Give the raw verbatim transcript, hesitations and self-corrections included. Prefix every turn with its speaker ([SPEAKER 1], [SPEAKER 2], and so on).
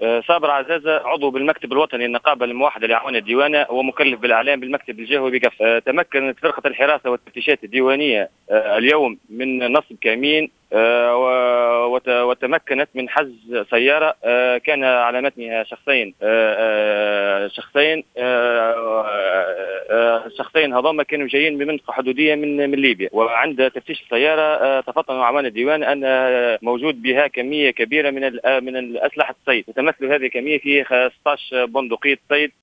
[SPEAKER 1] صابر عزازة عضو بالمكتب الوطني النقابة الموحدة لأعوان الديوانة ومكلف بالإعلام بالمكتب الجهوي بكافة. تمكنت فرقة الحراسة والتفتيشات الديوانية اليوم من نصب كمين وتمكنت من حجز سيارة كان على متنها شخصين شخصين شخصين هذوما كانوا جايين من منطقة حدودية من من ليبيا. وعند تفتيش السيارة تفطنوا أعوان الديوان أن موجود بها كمية كبيرة من من الأسلحة الصيد، تتمثل هذه الكمية في خمسة عشر بندقية صيد